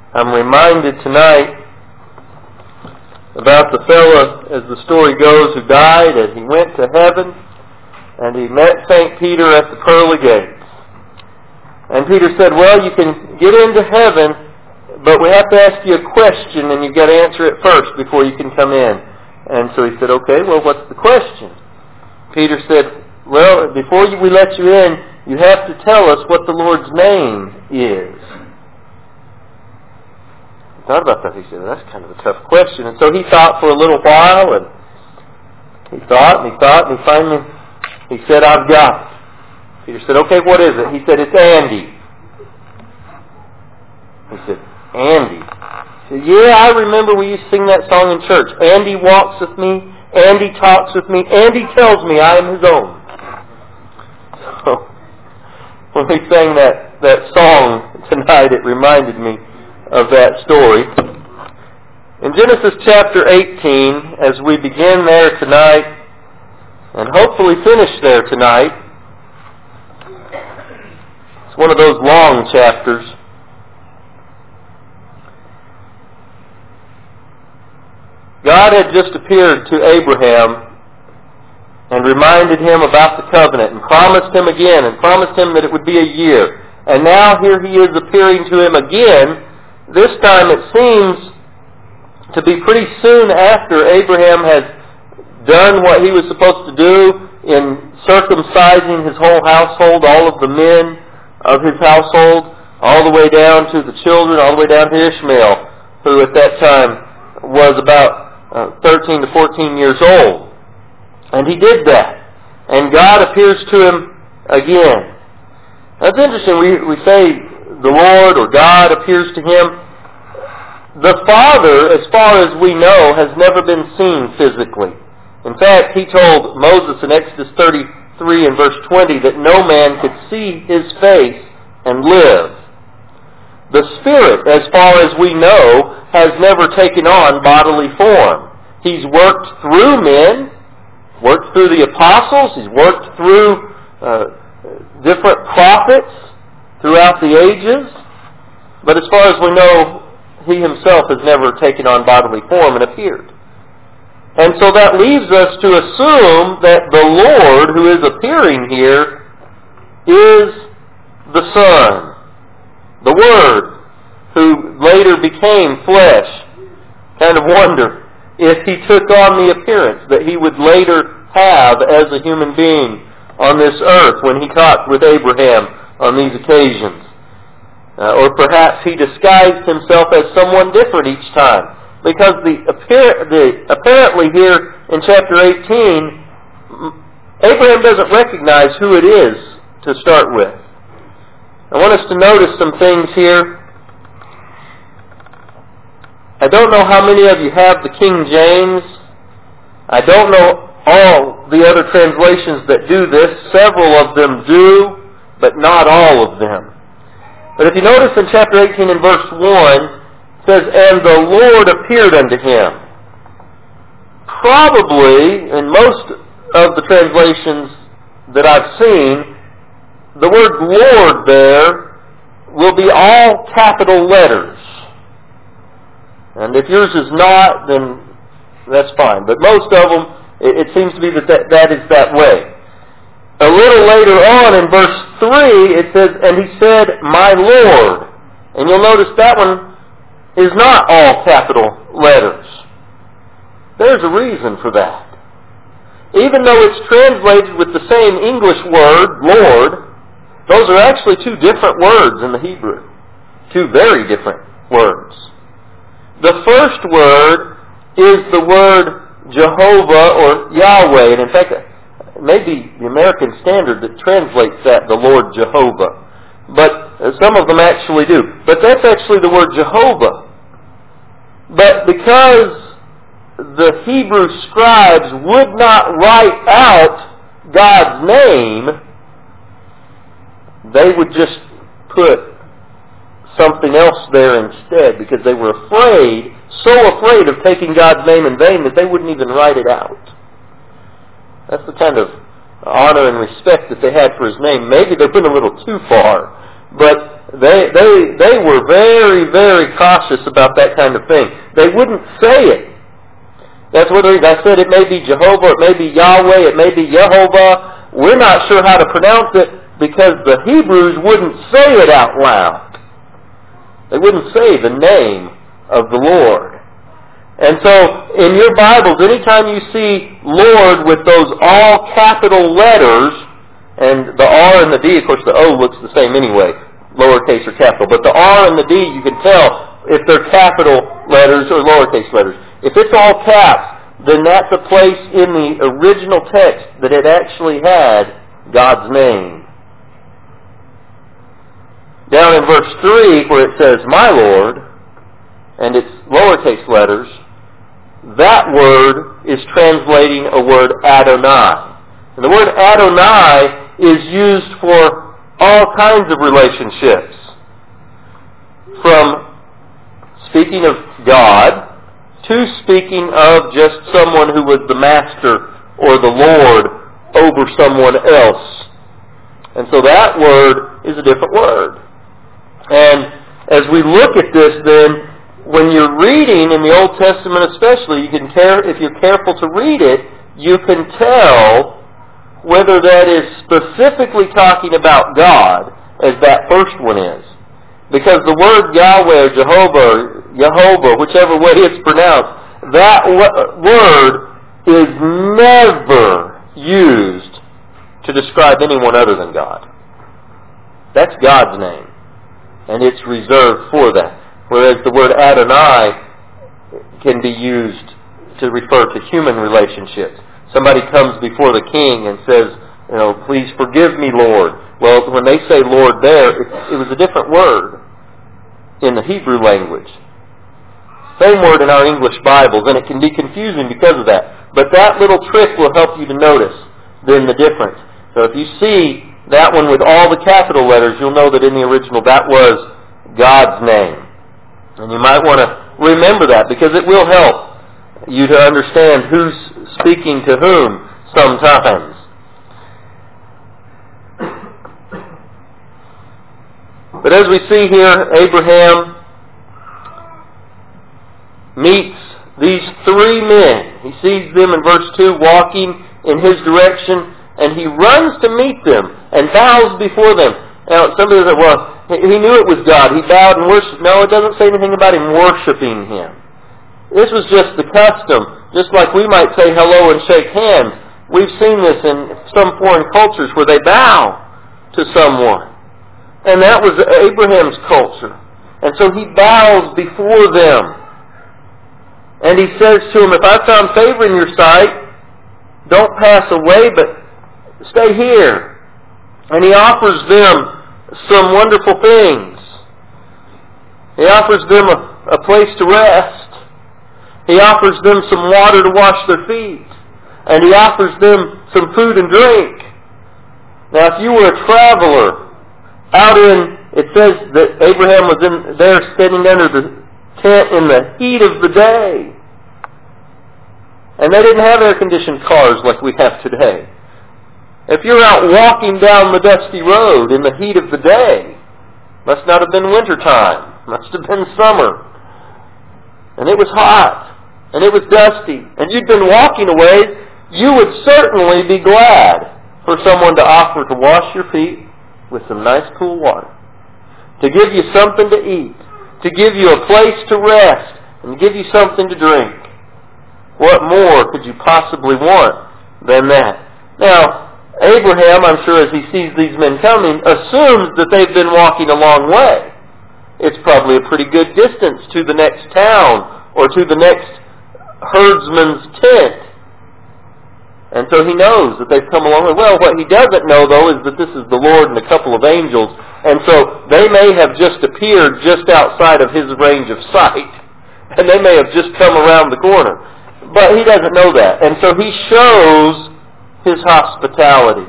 I'm reminded tonight about the fellow, as the story goes, who died and he went to heaven and he met St. Peter at the pearly gates. And Peter said, well, you can get into heaven, but we have to ask you a question and you've got to answer it first before you can come in. And so he said, okay, well, what's the question? Peter said, well, before we let you in, you have to tell us what the Lord's name is. He thought about that. He said, well, that's kind of a tough question. And so he thought for a little while, and he thought, and finally he said, I've got it. Peter said, okay, what is it? He said, it's Andy. He said, Andy? He said, yeah, I remember we used to sing that song in church. Andy walks with me, Andy talks with me, Andy tells me I am his own. So, when we sang that song tonight, it reminded me of that story. In Genesis chapter 18, as we begin there tonight, and hopefully finish there tonight, it's one of those long chapters. God had just appeared to Abraham and reminded him about the covenant and promised him again and promised him that it would be a year. And now here he is appearing to him again. This time it seems to be pretty soon after Abraham has done what he was supposed to do in circumcising his whole household, all of the men of his household, all the way down to the children, all the way down to Ishmael, who at that time was about 13 to 14 years old. And he did that. And God appears to him again. That's interesting. We say the Lord or God appears to him. The Father, as far as we know, has never been seen physically. In fact, he told Moses in Exodus 33 and verse 20 that no man could see his face and live. The Spirit, as far as we know, has never taken on bodily form. He's worked through men, worked through the apostles, he's worked through different prophets throughout the ages, but as far as we know, he himself has never taken on bodily form and appeared. And so that leaves us to assume that the Lord who is appearing here is the Son, the Word, who later became flesh. Kind of wonder if he took on the appearance that he would later have as a human being on this earth when he talked with Abraham on these occasions. Or perhaps he disguised himself as someone different each time. Because apparently here in chapter 18, Abraham doesn't recognize who it is to start with. I want us to notice some things here. I don't know how many of you have the King James. I don't know all the other translations that do this. Several of them do, but not all of them. But if you notice in chapter 18 and verse 1, it says, and the Lord appeared unto him. Probably, in most of the translations that I've seen, the word Lord there will be all capital letters. And if yours is not, then that's fine. But most of them, it seems to be that is that way. A little later on in verse 3, it says, and he said, my Lord. And you'll notice that one is not all capital letters. There's a reason for that. Even though it's translated with the same English word, Lord, those are actually two different words in the Hebrew. Two very different words. The first word is the word Jehovah or Yahweh. And in fact, it may be the American Standard that translates that, the Lord Jehovah. But some of them actually do. But that's actually the word Jehovah. But because the Hebrew scribes would not write out God's name, they would just put something else there instead because they were afraid, so afraid of taking God's name in vain that they wouldn't even write it out. That's the kind of honor and respect that they had for His name. Maybe they went a little too far, but They were very, very cautious about that kind of thing. They wouldn't say it. That's what I said. It may be Jehovah, it may be Yahweh, it may be Yehovah. We're not sure how to pronounce it because the Hebrews wouldn't say it out loud. They wouldn't say the name of the Lord. And so, in your Bibles, anytime you see Lord with those all capital letters, and the R and the D, of course the O looks the same anyway, lowercase or capital, but the R and the D, you can tell if they're capital letters or lowercase letters. If it's all caps, then that's a place in the original text that it actually had God's name. Down in verse 3, where it says, my Lord, and it's lowercase letters, that word is translating a word Adonai. And the word Adonai is used for all kinds of relationships. From speaking of God to speaking of just someone who was the master or the Lord over someone else. And so that word is a different word. And as we look at this then, when you're reading in the Old Testament especially, if you're careful to read it, you can tell whether that is specifically talking about God, as that first one is. Because the word Yahweh or Jehovah, whichever way it's pronounced, that word is never used to describe anyone other than God. That's God's name. And it's reserved for that. Whereas the word Adonai can be used to refer to human relationships. Somebody comes before the king and says, please forgive me, Lord. Well, when they say Lord there, it was a different word in the Hebrew language. Same word in our English Bibles, and it can be confusing because of that. But that little trick will help you to notice then the difference. So if you see that one with all the capital letters, you'll know that in the original that was God's name. And you might want to remember that because it will help you to understand who's speaking to whom sometimes. But as we see here, Abraham meets these three men. He sees them in verse 2 walking in his direction, and he runs to meet them and bows before them. Now, somebody said, well, he knew it was God. He bowed and worshipped. No, it doesn't say anything about him worshiping him. This was just the custom. Just like we might say hello and shake hands. We've seen this in some foreign cultures where they bow to someone. And that was Abraham's culture. And so he bows before them. And he says to them, if I found favor in your sight, don't pass away, but stay here. And he offers them some wonderful things. He offers them a place to rest. He offers them some water to wash their feet. And he offers them some food and drink. Now, if you were a traveler it says that Abraham was in there sitting under the tent in the heat of the day. And they didn't have air-conditioned cars like we have today. If you're out walking down the dusty road in the heat of the day, must not have been wintertime, must have been summer. And it was hot, and it was dusty, and you'd been walking away, you would certainly be glad for someone to offer to wash your feet with some nice cool water, to give you something to eat, to give you a place to rest, and give you something to drink. What more could you possibly want than that? Now, Abraham, I'm sure as he sees these men coming, assumes that they've been walking a long way. It's probably a pretty good distance to the next town or to the next herdsman's tent. And so he knows that they've come a long way. Well, what he doesn't know, though, is that this is the Lord and a couple of angels. And so they may have just appeared just outside of his range of sight. And they may have just come around the corner. But he doesn't know that. And so he shows his hospitality.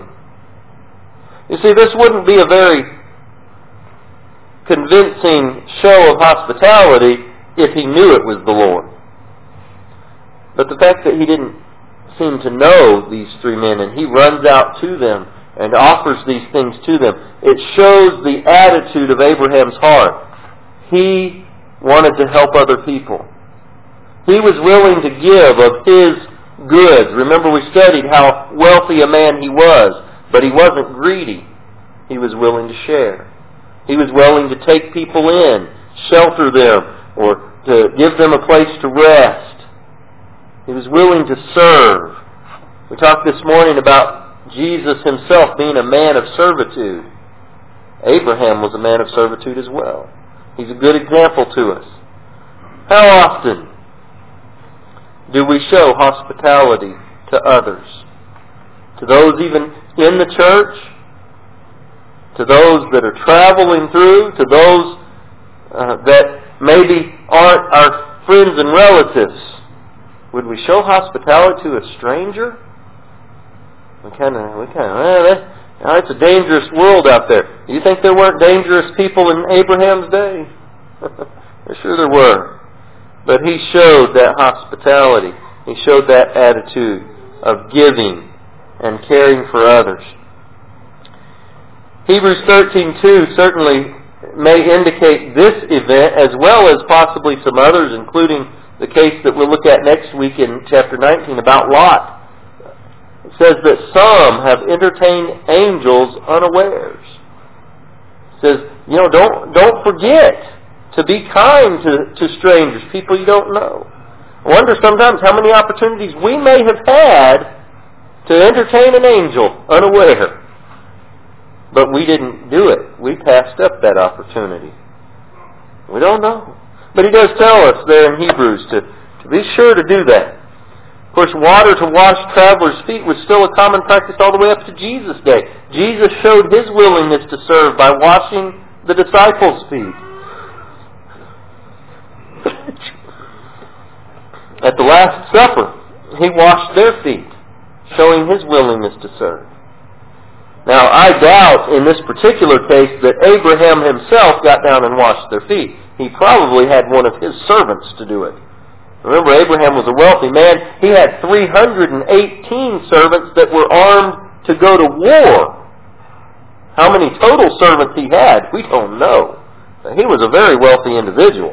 You see, this wouldn't be a very convincing show of hospitality if he knew it was the Lord. But the fact that he didn't seem to know these three men, and he runs out to them and offers these things to them. It shows the attitude of Abraham's heart. He wanted to help other people. He was willing to give of his goods. Remember, we studied how wealthy a man he was, but he wasn't greedy. He was willing to share. He was willing to take people in, shelter them, or to give them a place to rest. He was willing to serve. We talked this morning about Jesus himself being a man of servitude. Abraham was a man of servitude as well. He's a good example to us. How often do we show hospitality to others? To those even in the church? To those that are traveling through? To those that maybe aren't our friends and relatives? Would we show hospitality to a stranger? It's a dangerous world out there. Do you think there weren't dangerous people in Abraham's day? Sure there were. But he showed that hospitality. He showed that attitude of giving and caring for others. Hebrews 13:2 certainly may indicate this event as well as possibly some others, including the case that we'll look at next week in chapter 19 about Lot. It says that some have entertained angels unawares. It says, don't forget to be kind to strangers, people you don't know. I wonder sometimes how many opportunities we may have had to entertain an angel unaware. But we didn't do it. We passed up that opportunity. We don't know. But he does tell us there in Hebrews to be sure to do that. Of course, water to wash travelers' feet was still a common practice all the way up to Jesus' day. Jesus showed his willingness to serve by washing the disciples' feet. At the Last Supper, he washed their feet, showing his willingness to serve. Now, I doubt in this particular case that Abraham himself got down and washed their feet. He probably had one of his servants to do it. Remember, Abraham was a wealthy man. He had 318 servants that were armed to go to war. How many total servants he had, we don't know. But he was a very wealthy individual.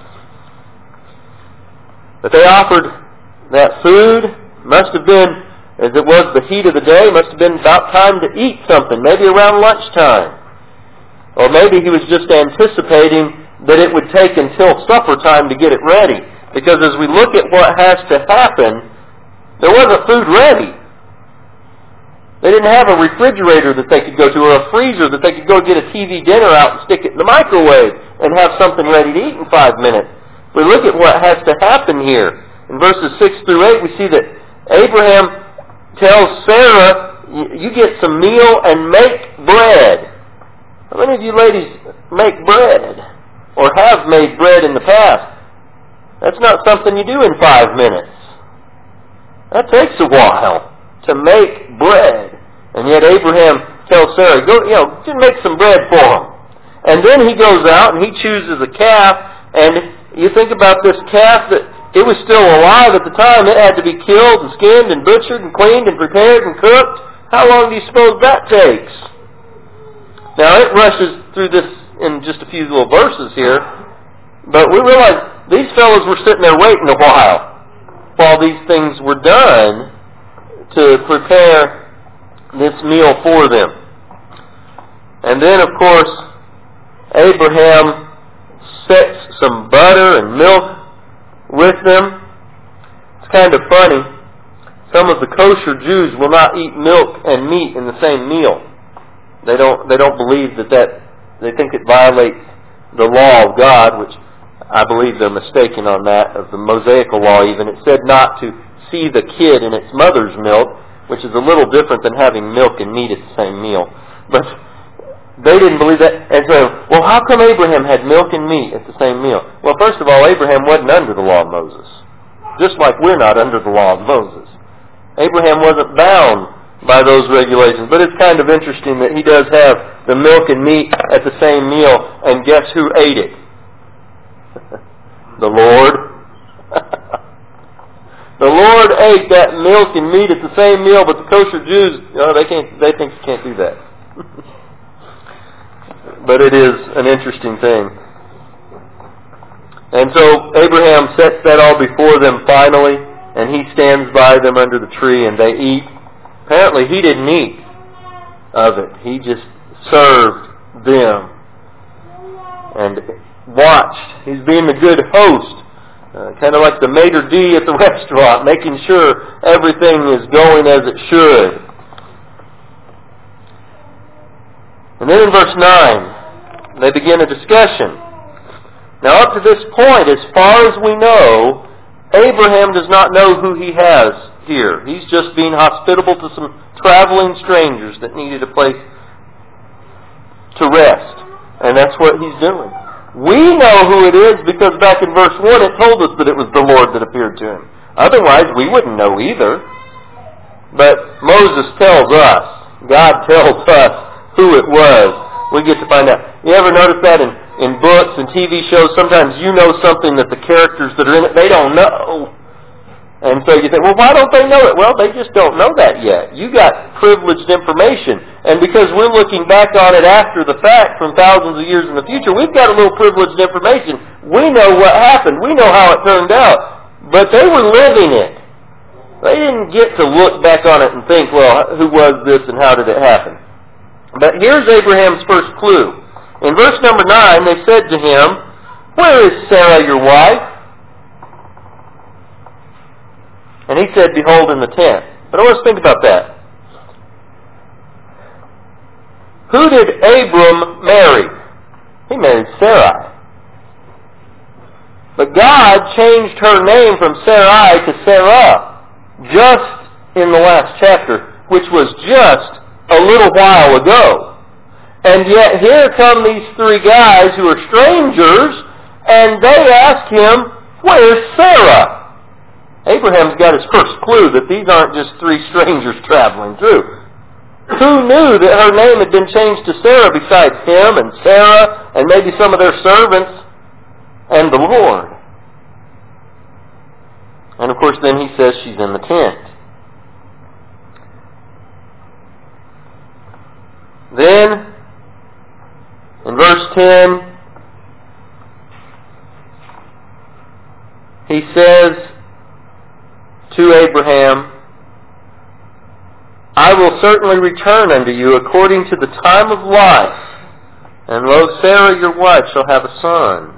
But they offered that food. Must have been, as it was the heat of the day, must have been about time to eat something, maybe around lunchtime. Or maybe he was just anticipating that it would take until supper time to get it ready. Because as we look at what has to happen, there wasn't food ready. They didn't have a refrigerator that they could go to, or a freezer that they could go get a TV dinner out and stick it in the microwave and have something ready to eat in 5 minutes. We look at what has to happen here. In verses 6 through 8, we see that Abraham tells Sarah, you get some meal and make bread. How many of you ladies make bread? Or have made bread in the past? That's not something you do in 5 minutes. That takes a while to make bread. And yet Abraham tells Sarah, go, just make some bread for him. And then he goes out and he chooses a calf. And you think about this calf, that it was still alive at the time. It had to be killed and skinned and butchered and cleaned and prepared and cooked. How long do you suppose that takes? Now it rushes through this in just a few little verses here. But we realize these fellows were sitting there waiting a while these things were done to prepare this meal for them. And then, of course, Abraham sets some butter and milk with them. It's kind of funny. Some of the kosher Jews will not eat milk and meat in the same meal. They don't believe that they think it violates the law of God, which I believe they're mistaken on that, of the Mosaical law even. It said not to see the kid in its mother's milk, which is a little different than having milk and meat at the same meal. But they didn't believe that. And so, well, how come Abraham had milk and meat at the same meal? Well, first of all, Abraham wasn't under the law of Moses. Just like we're not under the law of Moses. Abraham wasn't bound by those regulations. But it's kind of interesting that he does have the milk and meat at the same meal, and guess who ate it? The Lord. The Lord ate that milk and meat at the same meal, but the kosher Jews, they think you can't do that. But it is an interesting thing. And so Abraham sets that all before them finally, and he stands by them under the tree, and they eat. Apparently he didn't eat of it. He just served them and watched. He's being the good host, kind of like the maitre d' at the restaurant, making sure everything is going as it should. And then in verse 9, they begin a discussion. Now up to this point, as far as we know, Abraham does not know who he has here. He's just being hospitable to some traveling strangers that needed a place to rest. And that's what he's doing. We know who it is because back in verse 1 it told us that it was the Lord that appeared to him. Otherwise we wouldn't know either. But Moses tells us, God tells us who it was. We get to find out. You ever notice that in books and TV shows? Sometimes you know something that the characters that are in it, they don't know. And so you think, well, why don't they know it? Well, they just don't know that yet. You got privileged information. And because we're looking back on it after the fact from thousands of years in the future, we've got a little privileged information. We know what happened. We know how it turned out. But they were living it. They didn't get to look back on it and think, well, who was this and how did it happen? But here's Abraham's first clue. In verse number 9, they said to him, "Where is Sarah your wife?" And he said, "Behold, in the tent." But I want us to think about that. Who did Abram marry? He married Sarai. But God changed her name from Sarai to Sarah just in the last chapter, which was just a little while ago. And yet here come these three guys who are strangers, and they ask him, "Where's Sarah?" Abraham's got his first clue that these aren't just three strangers traveling through. Who knew that her name had been changed to Sarah besides him and Sarah and maybe some of their servants and the Lord? And of course then he says she's in the tent. Then, in verse 10, he says to Abraham, "I will certainly return unto you according to the time of life, and lo, Sarah your wife shall have a son."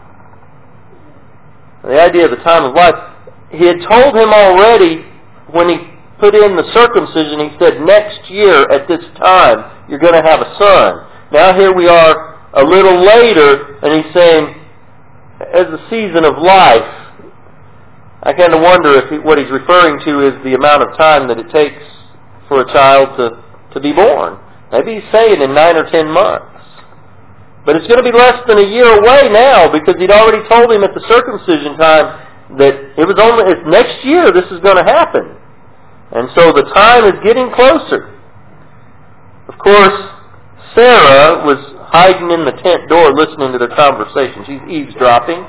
The idea of the time of life, he had told him already when he put in the circumcision, he said, next year at this time, you're going to have a son. Now here we are a little later, and he's saying, as the season of life, I kind of wonder if what he's referring to is the amount of time that it takes for a child to be born. Maybe he's saying in 9 or 10 months. But it's going to be less than a year away now because he'd already told him at the circumcision time that it's next year this is going to happen. And so the time is getting closer. Of course, Sarah was hiding in the tent door listening to their conversation. She's eavesdropping.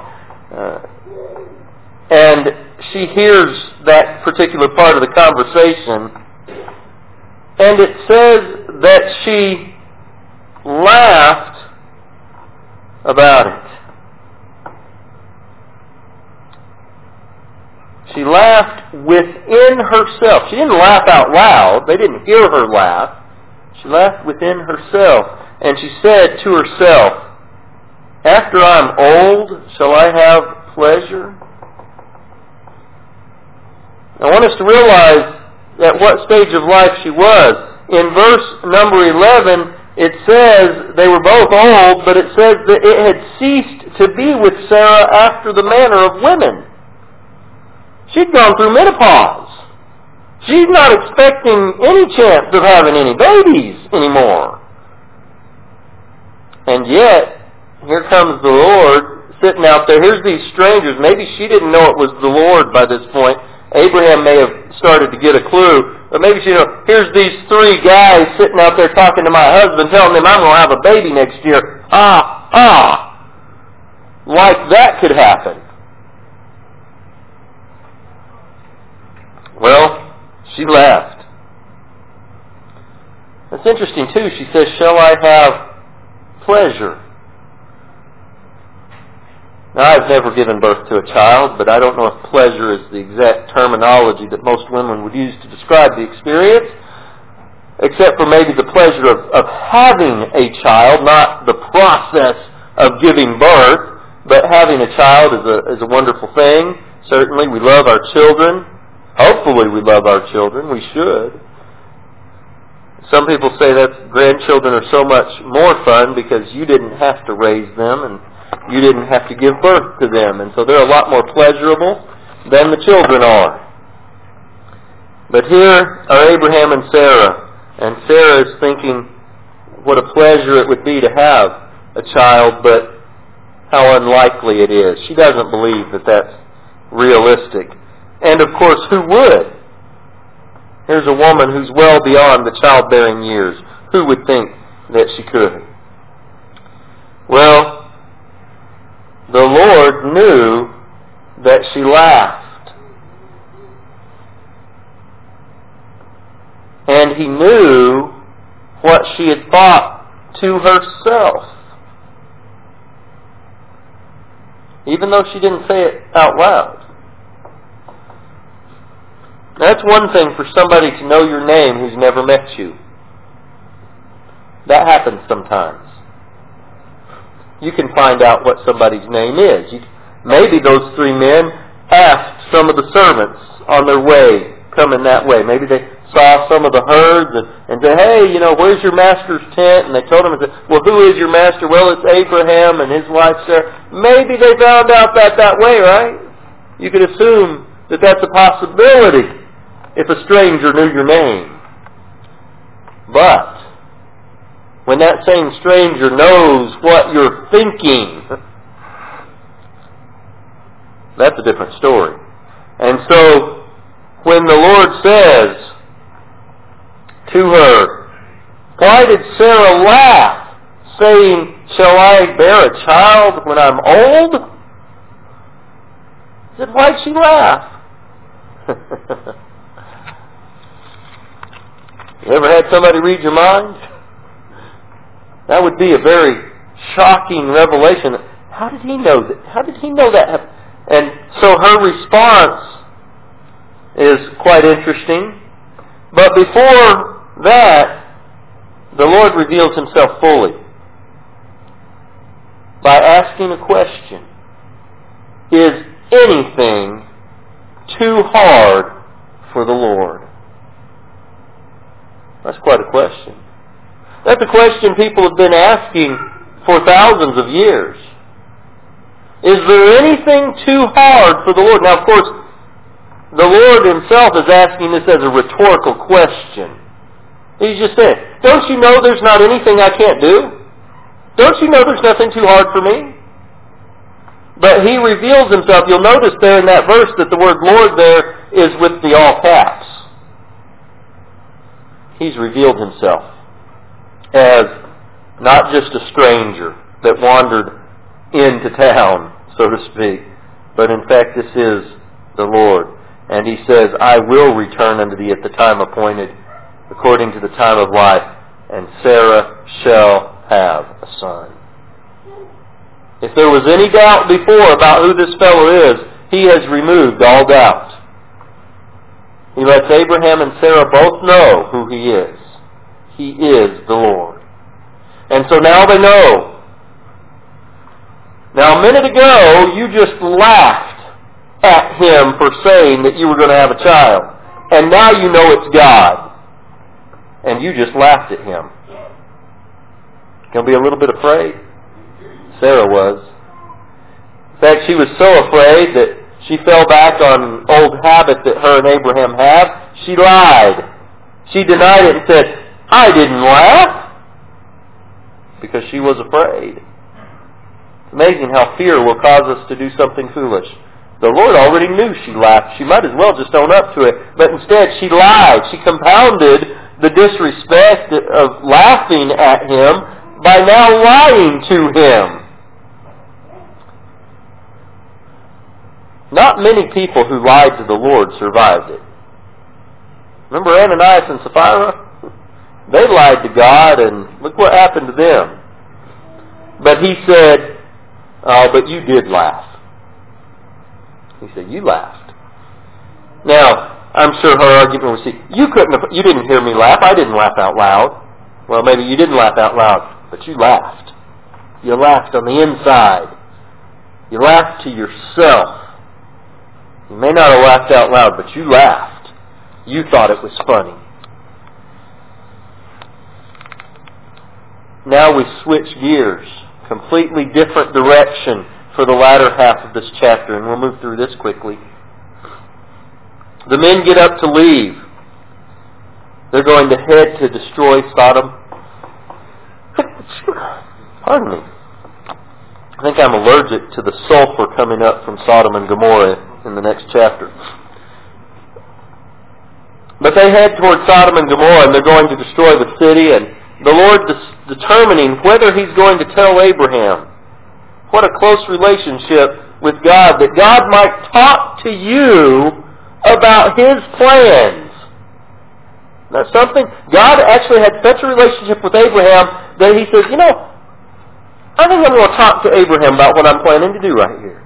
And she hears that particular part of the conversation. And it says that she laughed about it. She laughed within herself. She didn't laugh out loud. They didn't hear her laugh. She laughed within herself. And she said to herself, "After I'm old, shall I have pleasure?" I want us to realize at what stage of life she was. In verse number 11, it says they were both old, but it says that it had ceased to be with Sarah after the manner of women. She'd gone through menopause. She's not expecting any chance of having any babies anymore. And yet, here comes the Lord sitting out there. Here's these strangers. Maybe she didn't know it was the Lord by this point. Abraham may have started to get a clue. But maybe she here's these three guys sitting out there talking to my husband, telling him I'm going to have a baby next year. Like that could happen. She laughed. It's interesting, too. She says, shall I have pleasure? Now, I've never given birth to a child, but I don't know if pleasure is the exact terminology that most women would use to describe the experience, except for maybe the pleasure of having a child, not the process of giving birth, but having a child is a wonderful thing. Certainly, we love our children. Hopefully, we love our children. We should. Some people say that grandchildren are so much more fun because you didn't have to raise them and you didn't have to give birth to them. And so they're a lot more pleasurable than the children are. But here are Abraham and Sarah. And Sarah is thinking what a pleasure it would be to have a child, but how unlikely it is. She doesn't believe that that's realistic. And of course, who would? Here's a woman who's well beyond the childbearing years. Who would think that she could? Well, the Lord knew that she laughed. And He knew what she had thought to herself. Even though she didn't say it out loud. That's one thing for somebody to know your name who's never met you. That happens sometimes. You can find out what somebody's name is. Maybe those three men asked some of the servants on their way, coming that way. Maybe they saw some of the herds and said, hey, where's your master's tent? And they told him, well, who is your master? Well, it's Abraham and his wife Sarah. Maybe they found out that way, right? You could assume that that's a possibility if a stranger knew your name. But when that same stranger knows what you're thinking, that's a different story. And so, when the Lord says to her, why did Sarah laugh, saying, shall I bear a child when I'm old? He said, why'd she laugh? You ever had somebody read your mind? That would be a very shocking revelation. How did he know that? How did he know that? And so her response is quite interesting. But before that, the Lord reveals Himself fully by asking a question. Is anything too hard for the Lord? That's quite a question. That's a question people have been asking for thousands of years. Is there anything too hard for the Lord? Now, of course, the Lord Himself is asking this as a rhetorical question. He's just saying, don't you know there's not anything I can't do? Don't you know there's nothing too hard for me? But He reveals Himself. You'll notice there in that verse that the word Lord there is with the all caps. He's revealed Himself as not just a stranger that wandered into town, so to speak, but in fact this is the Lord. And He says, I will return unto thee at the time appointed, according to the time of life, and Sarah shall have a son. If there was any doubt before about who this fellow is, He has removed all doubt. He lets Abraham and Sarah both know who He is. He is the Lord. And so now they know. Now a minute ago, you just laughed at Him for saying that you were going to have a child. And now you know it's God. And you just laughed at Him. Going to be a little bit afraid? Sarah was. In fact, she was so afraid that she fell back on an old habit that her and Abraham have. She lied. She denied it and said, I didn't laugh. Because she was afraid. It's amazing how fear will cause us to do something foolish. The Lord already knew she laughed. She might as well just own up to it. But instead she lied. She compounded the disrespect of laughing at Him by now lying to Him. Not many people who lied to the Lord survived it. Remember Ananias and Sapphira? They lied to God, and look what happened to them. But he said, "Oh, but you did laugh." He said, "You laughed." Now, I'm sure her argument was, you didn't hear me laugh. I didn't laugh out loud. Well, maybe you didn't laugh out loud, but you laughed. You laughed on the inside. You laughed to yourself. You may not have laughed out loud, but you laughed. You thought it was funny. Now we switch gears. Completely different direction for the latter half of this chapter, and we'll move through this quickly. The men get up to leave. They're going to head to destroy Sodom. Pardon me. I think I'm allergic to the sulfur coming up from Sodom and Gomorrah in the next chapter. But they head toward Sodom and Gomorrah, and they're going to destroy the city, and the Lord determining whether He's going to tell Abraham. What a close relationship with God, that God might talk to you about His plans. That's something. God actually had such a relationship with Abraham that He says, I think I'm going to talk to Abraham about what I'm planning to do right here.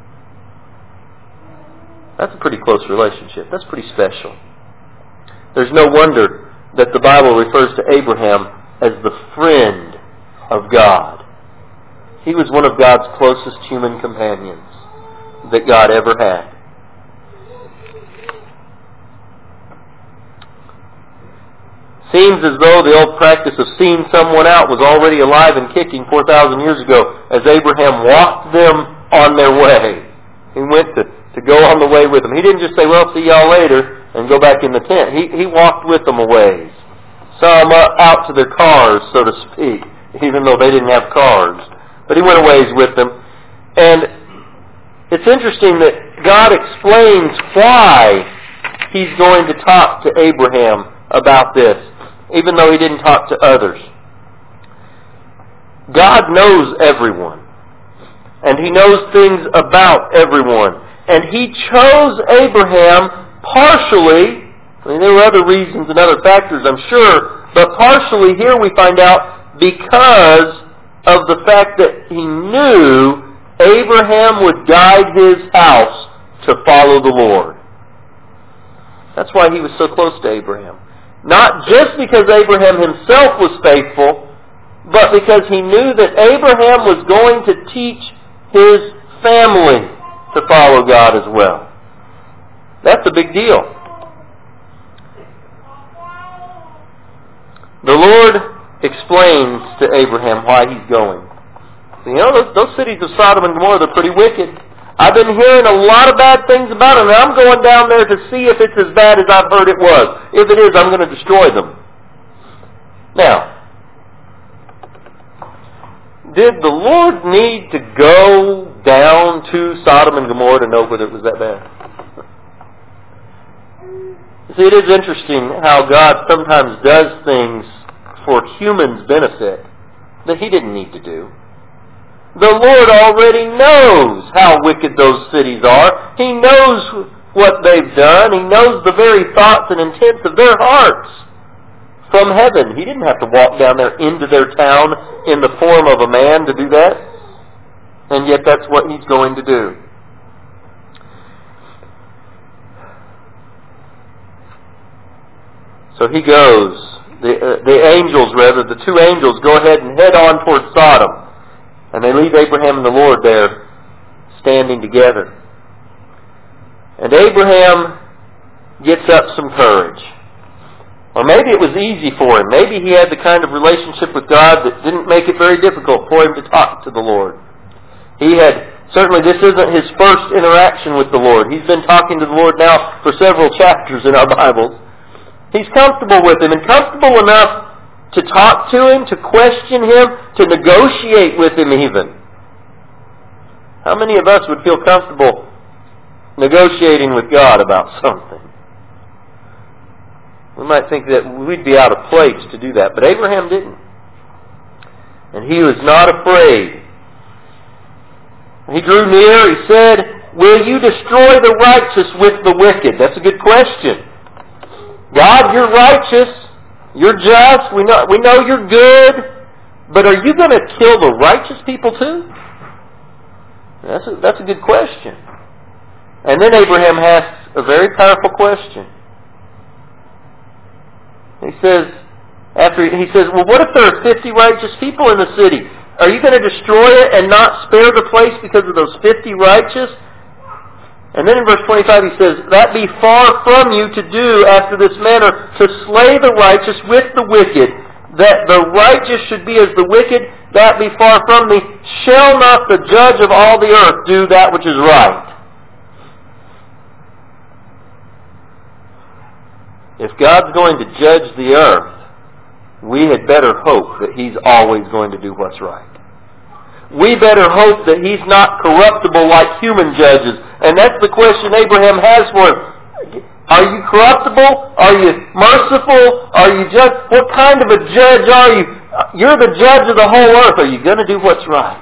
That's a pretty close relationship. That's pretty special. There's no wonder that the Bible refers to Abraham as the friend of God. He was one of God's closest human companions that God ever had. Seems as though the old practice of seeing someone out was already alive and kicking 4,000 years ago as Abraham walked them on their way. He went to go on the way with them. He didn't just say, "Well, see y'all later," and go back in the tent. He walked with them a ways. Saw them out to their cars, so to speak, even though they didn't have cars. But he went a ways with them. And it's interesting that God explains why He's going to talk to Abraham about this, even though He didn't talk to others. God knows everyone. And He knows things about everyone. And He chose Abraham partially. There were other reasons and other factors, I'm sure. But partially here we find out because of the fact that He knew Abraham would guide his house to follow the Lord. That's why He was so close to Abraham. Not just because Abraham himself was faithful, but because He knew that Abraham was going to teach his family to follow God as well. That's a big deal. The Lord explains to Abraham why He's going. Those cities of Sodom and Gomorrah, they're pretty wicked. I've been hearing a lot of bad things about them, and I'm going down there to see if it's as bad as I've heard it was. If it is, I'm going to destroy them. Now, did the Lord need to go down to Sodom and Gomorrah to know whether it was that bad? See, it is interesting how God sometimes does things for humans' benefit that He didn't need to do. The Lord already knows how wicked those cities are. He knows what they've done. He knows the very thoughts and intents of their hearts from heaven. He didn't have to walk down there into their town in the form of a man to do that. And yet that's what He's going to do. So He goes. The two angels go ahead and head on towards Sodom. And they leave Abraham and the Lord there standing together. And Abraham gets up some courage. Or maybe it was easy for him. Maybe he had the kind of relationship with God that didn't make it very difficult for him to talk to the Lord. Certainly this isn't his first interaction with the Lord. He's been talking to the Lord now for several chapters in our Bibles. He's comfortable with Him and comfortable enough to talk to Him, to question Him, to negotiate with Him even. How many of us would feel comfortable negotiating with God about something? We might think that we'd be out of place to do that, but Abraham didn't. And he was not afraid. He drew near, he said, "Will you destroy the righteous with the wicked?" That's a good question. God, you're righteous, you're just, we know you're good, but are you going to kill the righteous people too? That's a good question. And then Abraham asks a very powerful question. He says, well, what if there are 50 righteous people in the city? Are you going to destroy it and not spare the place because of those 50 righteous? And then in verse 25 he says, that be far from you to do after this manner, to slay the righteous with the wicked, that the righteous should be as the wicked, that be far from me. Shall not the judge of all the earth do that which is right? If God's going to judge the earth, we had better hope that He's always going to do what's right. We better hope that He's not corruptible like human judges. And that's the question Abraham has for him. Are you corruptible? Are you merciful? Are you just, what kind of a judge are you? You're the judge of the whole earth. Are you going to do what's right?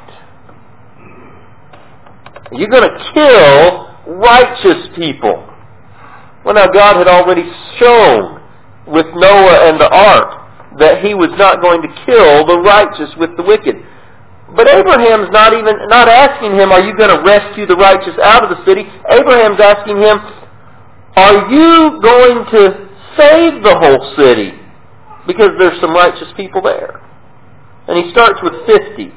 Are you going to kill righteous people? Well, now God had already shown with Noah and the ark that He was not going to kill the righteous with the wicked. But Abraham's not asking him, are you going to rescue the righteous out of the city? Abraham's asking him, are you going to save the whole city? Because there's some righteous people there. And he starts with 50.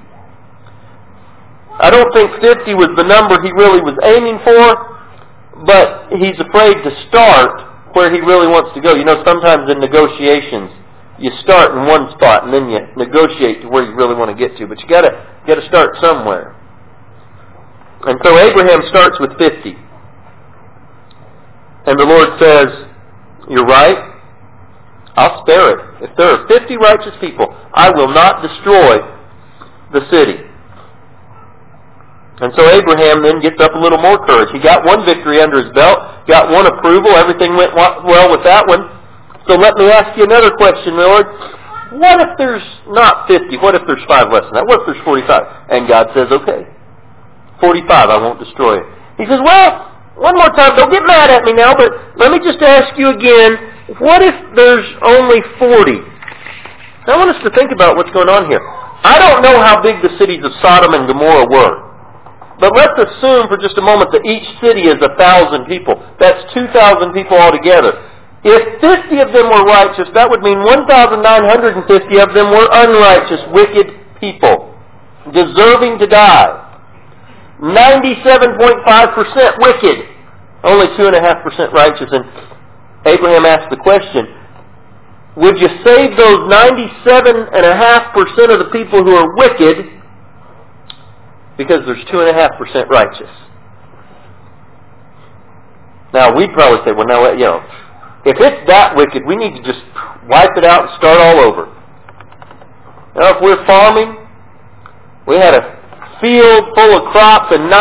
I don't think 50 was the number he really was aiming for, but he's afraid to start where he really wants to go. You know, sometimes in negotiations, you start in one spot and then you negotiate to where you really want to get to. But you got to start somewhere. And so Abraham starts with 50. And the Lord says, you're right, I'll spare it. If there are 50 righteous people, I will not destroy the city. And so Abraham then gets up a little more courage. He got one victory under his belt, got one approval, everything went well with that one. So let me ask you another question, Lord. What if there's not 50? What if there's 5 less than that? What if there's 45? And God says, okay, 45, I won't destroy it. He says, well, one more time, don't get mad at me now, but let me just ask you again, what if there's only 40? Now, I want us to think about what's going on here. I don't know how big the cities of Sodom and Gomorrah were. But let's assume for just a moment that each city is 1,000 people. That's 2,000 people altogether. If 50 of them were righteous, that would mean 1,950 of them were unrighteous, wicked people, deserving to die. 97.5% wicked, only 2.5% righteous. And Abraham asked the question, would you save those 97.5% of the people who are wicked because there's 2.5% righteous? Now, we'd probably say, well, now, you know, if it's that wicked, we need to just wipe it out and start all over. Now, if we're farming, we had a field full of crops and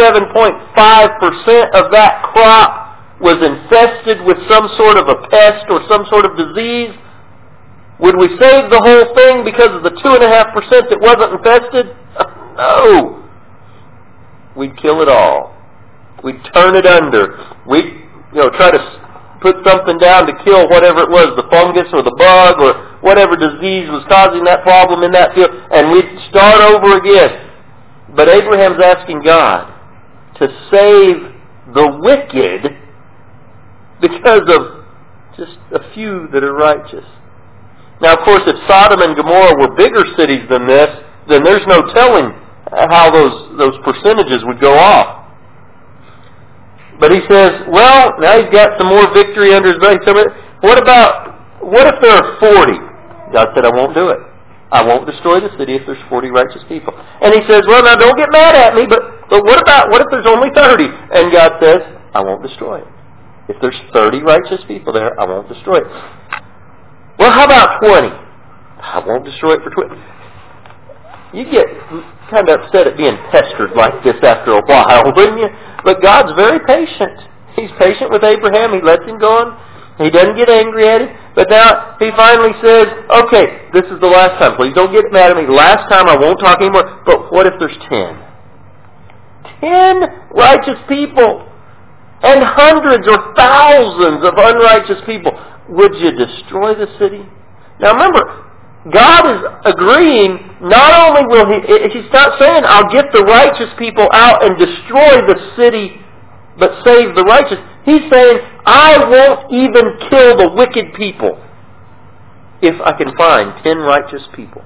97.5% of that crop was infested with some sort of a pest or some sort of disease, would we save the whole thing because of the 2.5% that wasn't infested? No. We'd kill it all. We'd turn it under. We'd, try to put something down to kill whatever it was, the fungus or the bug or whatever disease was causing that problem in that field, and we'd start over again. But Abraham's asking God to save the wicked because of just a few that are righteous. Now, of course, if Sodom and Gomorrah were bigger cities than this, then there's no telling how those percentages would go off. But he says, well, now he's got some more victory under his belt. What if there are 40? God said, I won't do it. I won't destroy the city if there's 40 righteous people. And he says, well, now don't get mad at me, but what if there's only 30? And God says, I won't destroy it. If there's 30 righteous people there, I won't destroy it. Well, how about 20? I won't destroy it for 20. You get kind of upset at being pestered like this after a while, wouldn't you? But God's very patient. He's patient with Abraham. He lets him go on. He doesn't get angry at him. But now he finally says, okay, this is the last time. Please don't get mad at me. Last time I won't talk anymore. But what if there's 10? 10 righteous people and hundreds or thousands of unrighteous people. would you destroy the city? Now remember, God is agreeing, not only will He's not saying, I'll get the righteous people out and destroy the city, but save the righteous. He's saying, I won't even kill the wicked people if I can find 10 righteous people.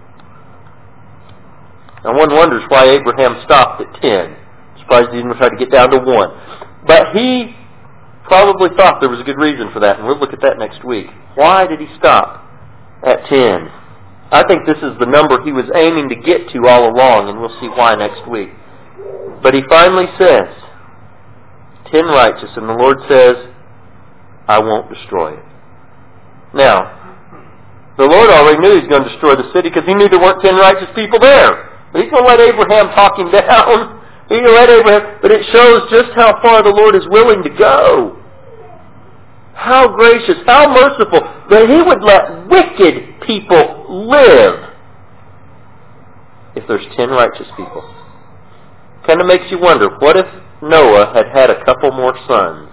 Now one wonders why Abraham stopped at 10. Surprised he didn't try to get down to 1. But he probably thought there was a good reason for that, and we'll look at that next week. Why did he stop at 10? I think this is the number he was aiming to get to all along, and we'll see why next week. But he finally says, 10 righteous, and the Lord says, I won't destroy it. Now, the Lord already knew He was going to destroy the city because He knew there weren't 10 righteous people there. But He's going to let Abraham talk him down. He's going to let Abraham, but it shows just how far the Lord is willing to go. How gracious, how merciful that He would let wicked people live if there's 10 righteous people. Kind of makes you wonder, what if Noah had had a couple more sons?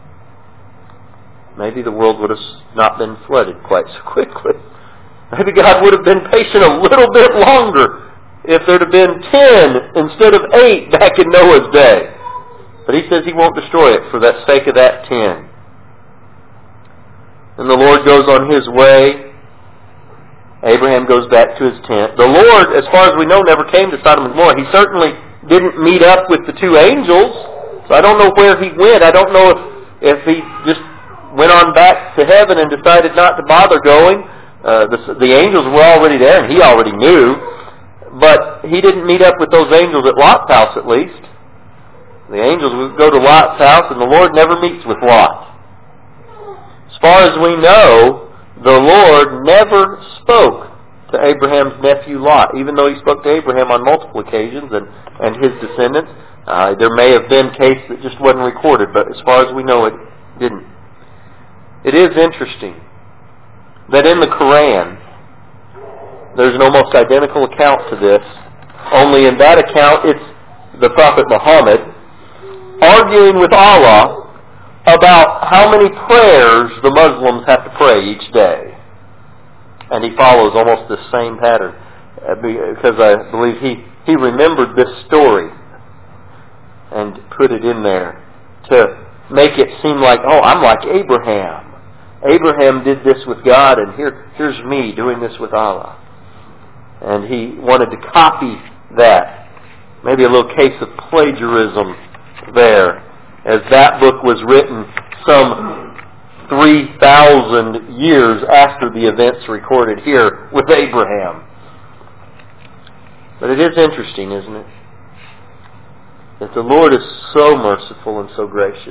Maybe the world would have not been flooded quite so quickly. Maybe God would have been patient a little bit longer if there'd have been 10 instead of 8 back in Noah's day. But He says He won't destroy it for the sake of that 10. And the Lord goes on His way. Abraham goes back to his tent. The Lord, as far as we know, never came to Sodom and Gomorrah. He certainly didn't meet up with the 2 angels. So I don't know where He went. I don't know if He just went on back to heaven and decided not to bother going. The angels were already there, and He already knew. But He didn't meet up with those angels at Lot's house, at least. The angels would go to Lot's house, and the Lord never meets with Lot. As far as we know, the Lord never spoke to Abraham's nephew Lot, even though He spoke to Abraham on multiple occasions and his descendants. There may have been case that just wasn't recorded, but as far as we know, it didn't. It is interesting that in the Quran, there's an almost identical account to this, only in that account it's the Prophet Muhammad arguing with Allah about how many prayers the Muslims have to pray each day. And he follows almost the same pattern, because I believe he remembered this story and put it in there to make it seem like, oh, I'm like Abraham. Abraham did this with God, and here's me doing this with Allah. And he wanted to copy that. Maybe a little case of plagiarism there, as that book was written some 3,000 years after the events recorded here with Abraham. But it is interesting, isn't it? That the Lord is so merciful and so gracious.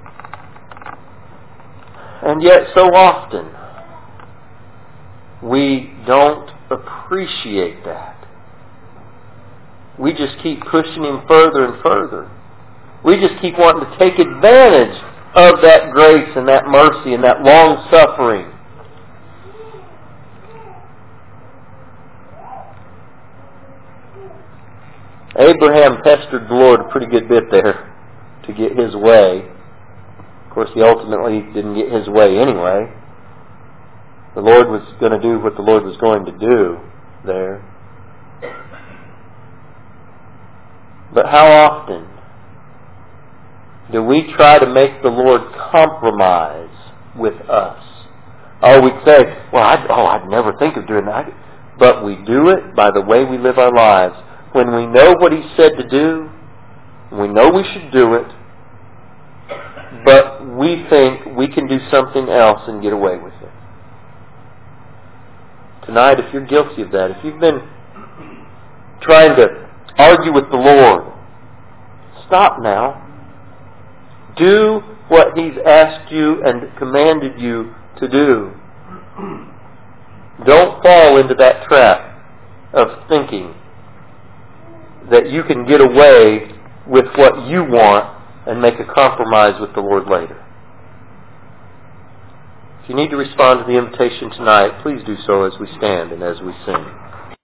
And yet so often we don't appreciate that. We just keep pushing Him further and further. We just keep wanting to take advantage of that grace and that mercy and that long suffering. Abraham pestered the Lord a pretty good bit there to get his way. Of course, he ultimately didn't get his way anyway. The Lord was going to do what the Lord was going to do there. But how often do we try to make the Lord compromise with us? Oh, we'd say, well, I'd never think of doing that. But we do it by the way we live our lives. When we know what He said to do, we know we should do it, but we think we can do something else and get away with it. Tonight, if you're guilty of that, if you've been trying to argue with the Lord, stop now. Do what He's asked you and commanded you to do. Don't fall into that trap of thinking that you can get away with what you want and make a compromise with the Lord later. If you need to respond to the invitation tonight, please do so as we stand and as we sing.